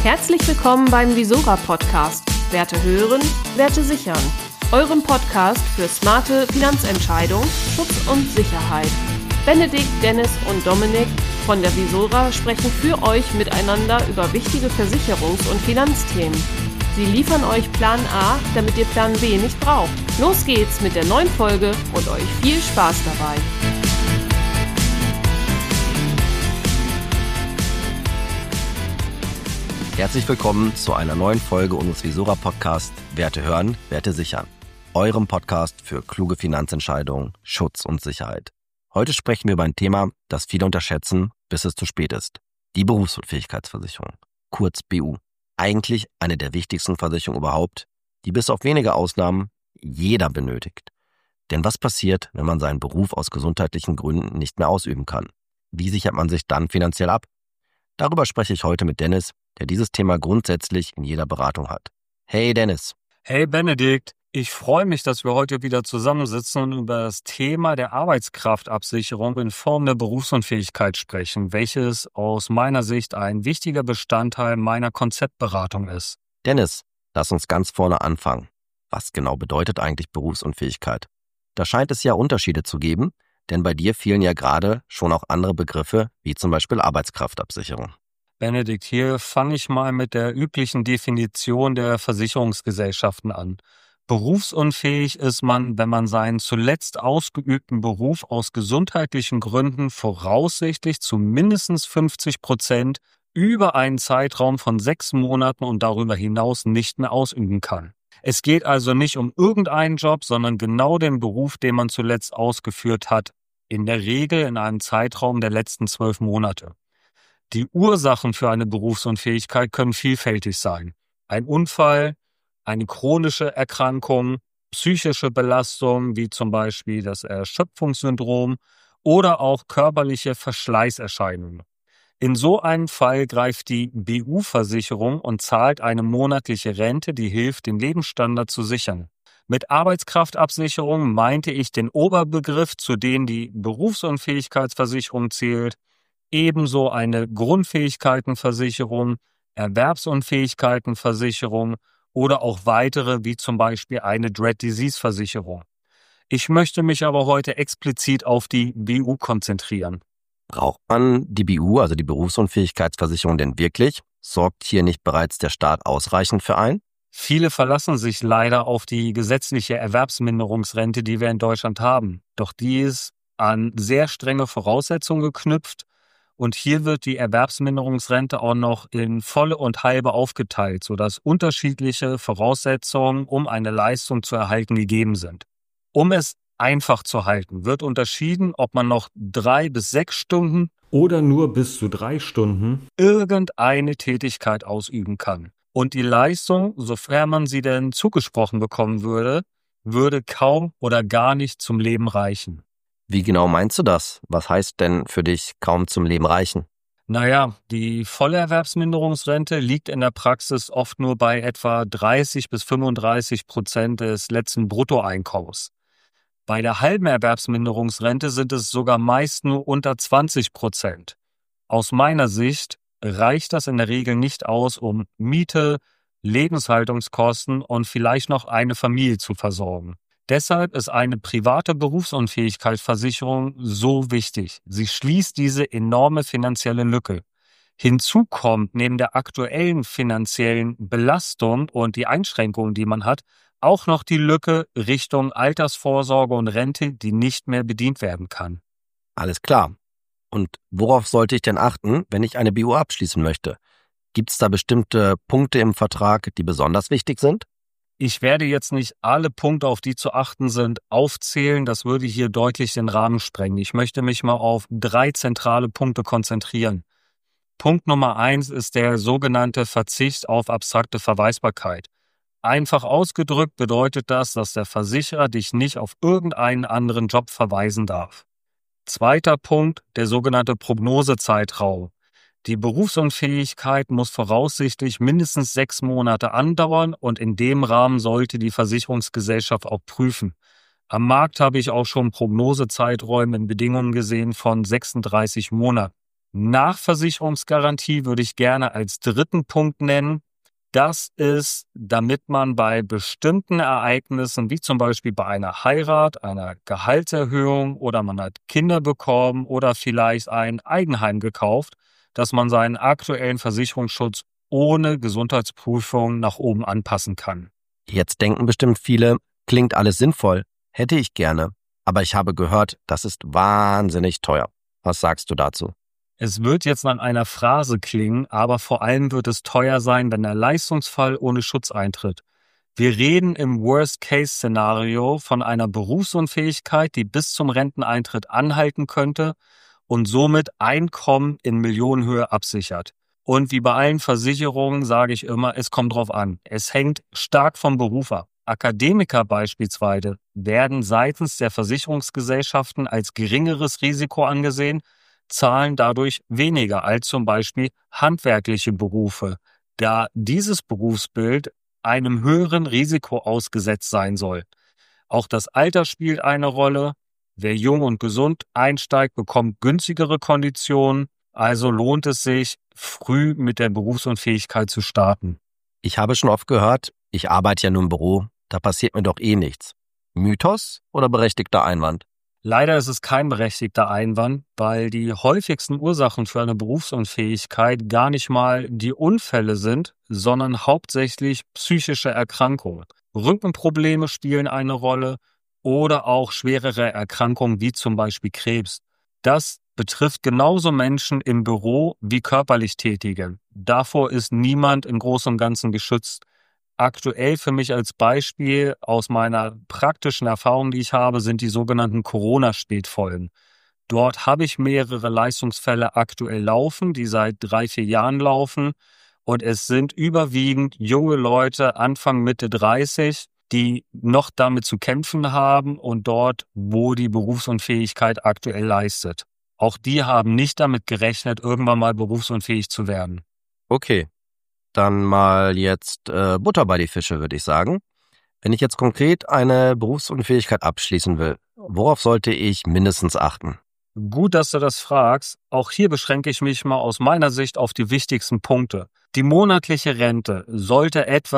Herzlich willkommen beim Visora Podcast. Werte hören, Werte sichern. Eurem Podcast für smarte Finanzentscheidungen, Schutz und Sicherheit. Benedikt, Dennis und Dominik von der Visora sprechen für euch miteinander über wichtige Versicherungs- und Finanzthemen. Sie liefern euch Plan A, damit ihr Plan B nicht braucht. Los geht's mit der neuen Folge und euch viel Spaß dabei. Herzlich willkommen zu einer neuen Folge unseres Visora Podcasts Werte hören, Werte sichern. Eurem Podcast für kluge Finanzentscheidungen, Schutz und Sicherheit. Heute sprechen wir über ein Thema, das viele unterschätzen, bis es zu spät ist. Die Berufsunfähigkeitsversicherung, kurz BU. Eigentlich eine der wichtigsten Versicherungen überhaupt, die bis auf wenige Ausnahmen jeder benötigt. Denn was passiert, wenn man seinen Beruf aus gesundheitlichen Gründen nicht mehr ausüben kann? Wie sichert man sich dann finanziell ab? Darüber spreche ich heute mit Dennis, der dieses Thema grundsätzlich in jeder Beratung hat. Hey Dennis. Hey Benedikt, ich freue mich, dass wir heute wieder zusammensitzen und über das Thema der Arbeitskraftabsicherung in Form der Berufsunfähigkeit sprechen, welches aus meiner Sicht ein wichtiger Bestandteil meiner Konzeptberatung ist. Dennis, lass uns ganz vorne anfangen. Was genau bedeutet eigentlich Berufsunfähigkeit? Da scheint es ja Unterschiede zu geben, denn bei dir fielen ja gerade schon auch andere Begriffe, wie zum Beispiel Arbeitskraftabsicherung. Benedikt, hier fange ich mal mit der üblichen Definition der Versicherungsgesellschaften an. Berufsunfähig ist man, wenn man seinen zuletzt ausgeübten Beruf aus gesundheitlichen Gründen voraussichtlich zu mindestens 50% über einen Zeitraum von 6 Monaten und darüber hinaus nicht mehr ausüben kann. Es geht also nicht um irgendeinen Job, sondern genau den Beruf, den man zuletzt ausgeführt hat, in der Regel in einem Zeitraum der letzten 12 Monate. Die Ursachen für eine Berufsunfähigkeit können vielfältig sein. Ein Unfall, eine chronische Erkrankung, psychische Belastung wie zum Beispiel das Erschöpfungssyndrom oder auch körperliche Verschleißerscheinungen. In so einem Fall greift die BU-Versicherung und zahlt eine monatliche Rente, die hilft, den Lebensstandard zu sichern. Mit Arbeitskraftabsicherung meinte ich den Oberbegriff, zu dem die Berufsunfähigkeitsversicherung zählt, ebenso eine Grundfähigkeitenversicherung, Erwerbsunfähigkeitenversicherung oder auch weitere, wie zum Beispiel eine Dread-Disease-Versicherung. Ich möchte mich aber heute explizit auf die BU konzentrieren. Braucht man die BU, also die Berufsunfähigkeitsversicherung, denn wirklich? Sorgt hier nicht bereits der Staat ausreichend für ein? Viele verlassen sich leider auf die gesetzliche Erwerbsminderungsrente, die wir in Deutschland haben. Doch die ist an sehr strenge Voraussetzungen geknüpft. Und hier wird die Erwerbsminderungsrente auch noch in volle und halbe aufgeteilt, sodass unterschiedliche Voraussetzungen, um eine Leistung zu erhalten, gegeben sind. Um es einfach zu halten, wird unterschieden, ob man noch 3 bis 6 Stunden oder nur bis zu 3 Stunden irgendeine Tätigkeit ausüben kann. Und die Leistung, sofern man sie denn zugesprochen bekommen würde, würde kaum oder gar nicht zum Leben reichen. Wie genau meinst du das? Was heißt denn für dich kaum zum Leben reichen? Naja, die volle Erwerbsminderungsrente liegt in der Praxis oft nur bei etwa 30% bis 35% des letzten Bruttoeinkommens. Bei der halben Erwerbsminderungsrente sind es sogar meist nur unter 20%. Aus meiner Sicht reicht das in der Regel nicht aus, um Miete, Lebenshaltungskosten und vielleicht noch eine Familie zu versorgen. Deshalb ist eine private Berufsunfähigkeitsversicherung so wichtig. Sie schließt diese enorme finanzielle Lücke. Hinzu kommt neben der aktuellen finanziellen Belastung und die Einschränkungen, die man hat, auch noch die Lücke Richtung Altersvorsorge und Rente, die nicht mehr bedient werden kann. Alles klar. Und worauf sollte ich denn achten, wenn ich eine BU abschließen möchte? Gibt es da bestimmte Punkte im Vertrag, die besonders wichtig sind? Ich werde jetzt nicht alle Punkte, auf die zu achten sind, aufzählen. Das würde hier deutlich den Rahmen sprengen. Ich möchte mich mal auf 3 zentrale Punkte konzentrieren. Punkt Nummer 1 ist der sogenannte Verzicht auf abstrakte Verweisbarkeit. Einfach ausgedrückt bedeutet das, dass der Versicherer dich nicht auf irgendeinen anderen Job verweisen darf. Zweiter Punkt, der sogenannte Prognosezeitraum. Die Berufsunfähigkeit muss voraussichtlich mindestens 6 Monate andauern und in dem Rahmen sollte die Versicherungsgesellschaft auch prüfen. Am Markt habe ich auch schon Prognosezeiträume in Bedingungen gesehen von 36 Monaten. Nachversicherungsgarantie würde ich gerne als dritten Punkt nennen. Das ist, damit man bei bestimmten Ereignissen, wie zum Beispiel bei einer Heirat, einer Gehaltserhöhung oder man hat Kinder bekommen oder vielleicht ein Eigenheim gekauft, dass man seinen aktuellen Versicherungsschutz ohne Gesundheitsprüfung nach oben anpassen kann. Jetzt denken bestimmt viele, klingt alles sinnvoll, hätte ich gerne, aber ich habe gehört, das ist wahnsinnig teuer. Was sagst du dazu? Es wird jetzt nach einer Phrase klingen, aber vor allem wird es teuer sein, wenn der Leistungsfall ohne Schutz eintritt. Wir reden im Worst-Case-Szenario von einer Berufsunfähigkeit, die bis zum Renteneintritt anhalten könnte und somit Einkommen in Millionenhöhe absichert. Und wie bei allen Versicherungen sage ich immer, es kommt drauf an. Es hängt stark vom Beruf ab. Akademiker beispielsweise werden seitens der Versicherungsgesellschaften als geringeres Risiko angesehen, zahlen dadurch weniger als zum Beispiel handwerkliche Berufe, da dieses Berufsbild einem höheren Risiko ausgesetzt sein soll. Auch das Alter spielt eine Rolle. Wer jung und gesund einsteigt, bekommt günstigere Konditionen, also lohnt es sich, früh mit der Berufsunfähigkeit zu starten. Ich habe schon oft gehört, ich arbeite ja nur im Büro, da passiert mir doch eh nichts. Mythos oder berechtigter Einwand? Leider ist es kein berechtigter Einwand, weil die häufigsten Ursachen für eine Berufsunfähigkeit gar nicht mal die Unfälle sind, sondern hauptsächlich psychische Erkrankungen. Rückenprobleme spielen eine Rolle oder auch schwerere Erkrankungen wie zum Beispiel Krebs. Das betrifft genauso Menschen im Büro wie körperlich Tätige. Davor ist niemand im Großen und Ganzen geschützt. Aktuell für mich als Beispiel aus meiner praktischen Erfahrung, die ich habe, sind die sogenannten Corona-Spätfolgen. Dort habe ich mehrere Leistungsfälle aktuell laufen, die seit 3-4 Jahren laufen. Und es sind überwiegend junge Leute, Anfang, Mitte 30, die noch damit zu kämpfen haben und dort, wo die Berufsunfähigkeit aktuell leistet. Auch die haben nicht damit gerechnet, irgendwann mal berufsunfähig zu werden. Okay. Dann mal jetzt Butter bei die Fische, würde ich sagen. Wenn ich jetzt konkret eine Berufsunfähigkeit abschließen will, worauf sollte ich mindestens achten? Gut, dass du das fragst. Auch hier beschränke ich mich mal aus meiner Sicht auf die wichtigsten Punkte. Die monatliche Rente sollte etwa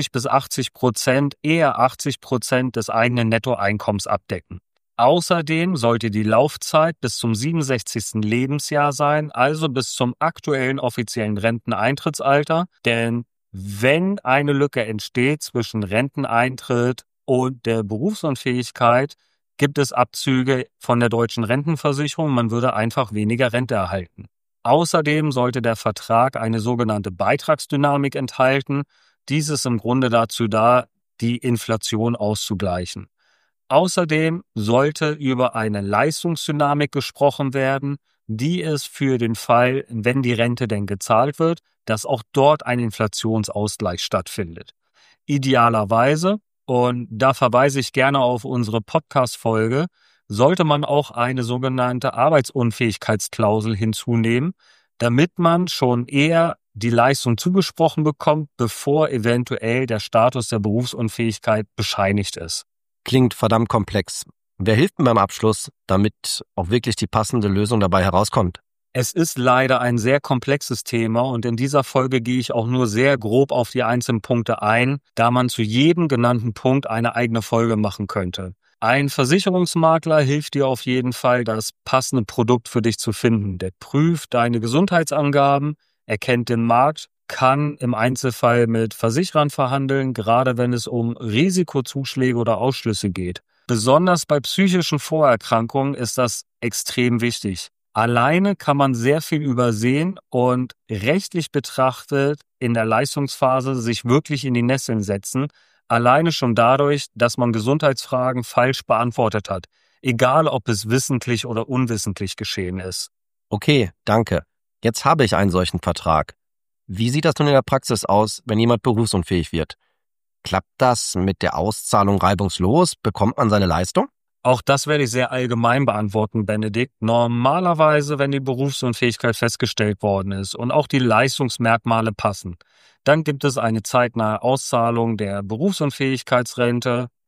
60-80%, eher 80% des eigenen Nettoeinkommens abdecken. Außerdem sollte die Laufzeit bis zum 67. Lebensjahr sein, also bis zum aktuellen offiziellen Renteneintrittsalter. Denn wenn eine Lücke entsteht zwischen Renteneintritt und der Berufsunfähigkeit, gibt es Abzüge von der deutschen Rentenversicherung. Man würde einfach weniger Rente erhalten. Außerdem sollte der Vertrag eine sogenannte Beitragsdynamik enthalten. Dies ist im Grunde dazu da, die Inflation auszugleichen. Außerdem sollte über eine Leistungsdynamik gesprochen werden, die es für den Fall, wenn die Rente denn gezahlt wird, dass auch dort ein Inflationsausgleich stattfindet. Idealerweise, und da verweise ich gerne auf unsere Podcast-Folge, sollte man auch eine sogenannte Arbeitsunfähigkeitsklausel hinzunehmen, damit man schon eher die Leistung zugesprochen bekommt, bevor eventuell der Status der Berufsunfähigkeit bescheinigt ist. Klingt verdammt komplex. Wer hilft mir beim Abschluss, damit auch wirklich die passende Lösung dabei herauskommt? Es ist leider ein sehr komplexes Thema und in dieser Folge gehe ich auch nur sehr grob auf die einzelnen Punkte ein, da man zu jedem genannten Punkt eine eigene Folge machen könnte. Ein Versicherungsmakler hilft dir auf jeden Fall, das passende Produkt für dich zu finden. Der prüft deine Gesundheitsangaben, erkennt den Markt, kann im Einzelfall mit Versicherern verhandeln, gerade wenn es um Risikozuschläge oder Ausschlüsse geht. Besonders bei psychischen Vorerkrankungen ist das extrem wichtig. Alleine kann man sehr viel übersehen und rechtlich betrachtet in der Leistungsphase sich wirklich in die Nesseln setzen, alleine schon dadurch, dass man Gesundheitsfragen falsch beantwortet hat, egal ob es wissentlich oder unwissentlich geschehen ist. Okay, danke. Jetzt habe ich einen solchen Vertrag. Wie sieht das nun in der Praxis aus, wenn jemand berufsunfähig wird? Klappt das mit der Auszahlung reibungslos? Bekommt man seine Leistung? Auch das werde ich sehr allgemein beantworten, Benedikt. Normalerweise, wenn die Berufsunfähigkeit festgestellt worden ist und auch die Leistungsmerkmale passen, dann gibt es eine zeitnahe Auszahlung der Berufsunfähigkeitsrente.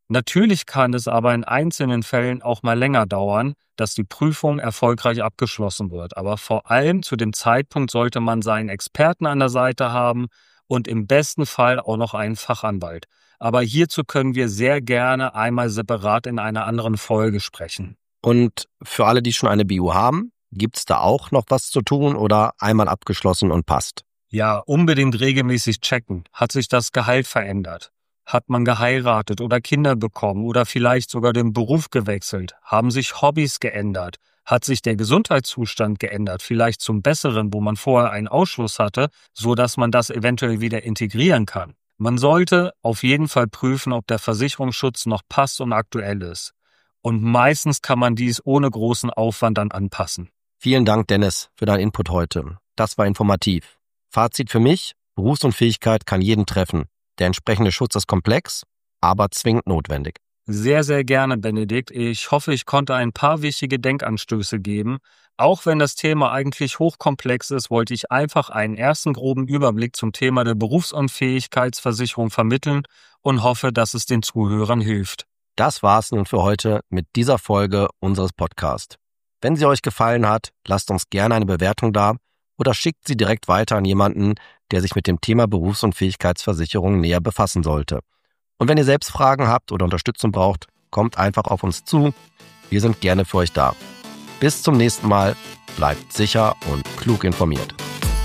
Natürlich kann es aber in einzelnen Fällen auch mal länger dauern, dass die Prüfung erfolgreich abgeschlossen wird. Aber vor allem zu dem Zeitpunkt sollte man seinen Experten an der Seite haben und im besten Fall auch noch einen Fachanwalt. Aber hierzu können wir sehr gerne einmal separat in einer anderen Folge sprechen. Und für alle, die schon eine BU haben, gibt's da auch noch was zu tun oder einmal abgeschlossen und passt? Ja, unbedingt regelmäßig checken. Hat sich das Gehalt verändert? Hat man geheiratet oder Kinder bekommen oder vielleicht sogar den Beruf gewechselt? Haben sich Hobbys geändert? Hat sich der Gesundheitszustand geändert? Vielleicht zum Besseren, wo man vorher einen Ausschluss hatte, so dass man das eventuell wieder integrieren kann. Man sollte auf jeden Fall prüfen, ob der Versicherungsschutz noch passt und aktuell ist. Und meistens kann man dies ohne großen Aufwand dann anpassen. Vielen Dank, Dennis, für deinen Input heute. Das war informativ. Fazit für mich: Berufsunfähigkeit kann jeden treffen. Der entsprechende Schutz ist komplex, aber zwingend notwendig. Sehr, sehr gerne, Benedikt. Ich hoffe, ich konnte ein paar wichtige Denkanstöße geben. Auch wenn das Thema eigentlich hochkomplex ist, wollte ich einfach einen ersten groben Überblick zum Thema der Berufsunfähigkeitsversicherung vermitteln und hoffe, dass es den Zuhörern hilft. Das war's nun für heute mit dieser Folge unseres Podcasts. Wenn sie euch gefallen hat, lasst uns gerne eine Bewertung da oder schickt sie direkt weiter an jemanden, der sich mit dem Thema Berufsunfähigkeitsversicherung näher befassen sollte. Und wenn ihr selbst Fragen habt oder Unterstützung braucht, kommt einfach auf uns zu. Wir sind gerne für euch da. Bis zum nächsten Mal. Bleibt sicher und klug informiert.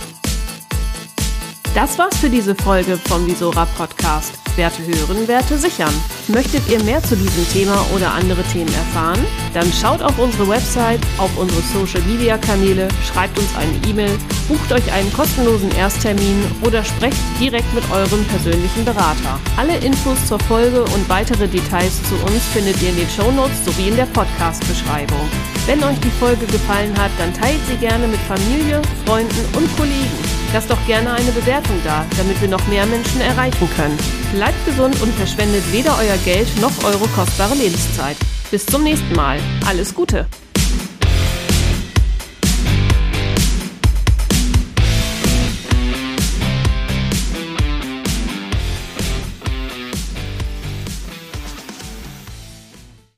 Das war's für diese Folge vom Visora Podcast. Werte hören, Werte sichern. Möchtet ihr mehr zu diesem Thema oder andere Themen erfahren? Dann schaut auf unsere Website, auf unsere Social-Media-Kanäle, schreibt uns eine E-Mail, bucht euch einen kostenlosen Ersttermin oder sprecht direkt mit eurem persönlichen Berater. Alle Infos zur Folge und weitere Details zu uns findet ihr in den Shownotes sowie in der Podcast-Beschreibung. Wenn euch die Folge gefallen hat, dann teilt sie gerne mit Familie, Freunden und Kollegen. Lasst doch gerne eine Bewertung da, damit wir noch mehr Menschen erreichen können. Bleibt gesund und verschwendet weder euer Geld noch eure kostbare Lebenszeit. Bis zum nächsten Mal. Alles Gute!